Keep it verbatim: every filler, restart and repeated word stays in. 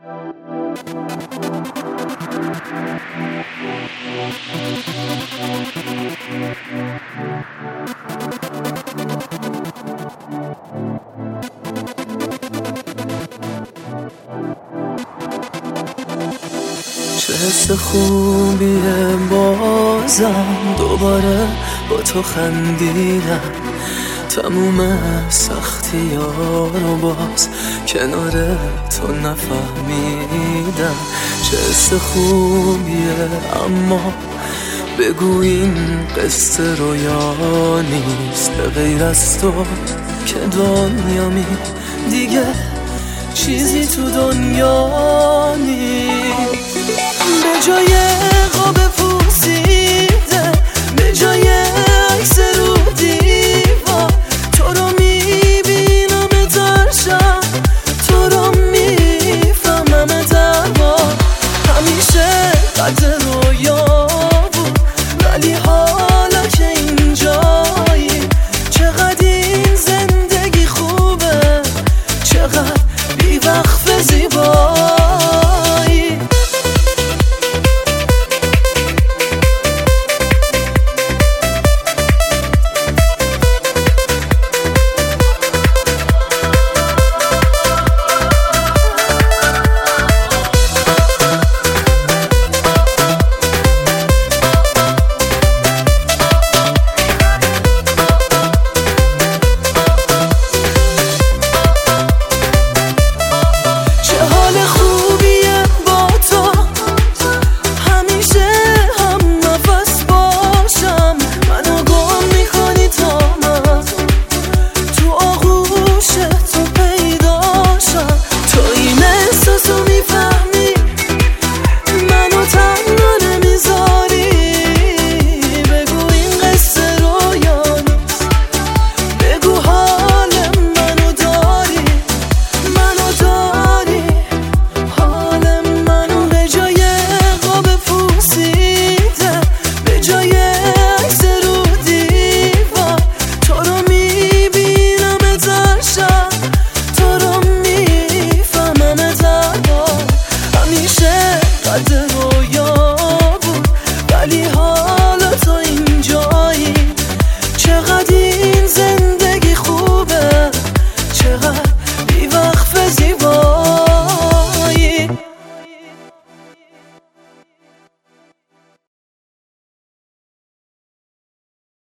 چه حس خوبیه بازم دوباره با تو خندیدم، تموم سختی ها رو باز کنار تو نفهمیدم. چه حس خوبیه اما بگو این قصه رویا نیست، به غیر از تو که دنیامی دیگه چیزی تو دنیا نیست. به جای خواب پوسیده، به جای عکس رو دیوار، تو رو میبینم در شب، تو رو میفهمم در بار. همیشه قدر رویا بود ولی حالا که اینجایی، چقدر این زندگی خوبه، چقدر بیوقف زیبا.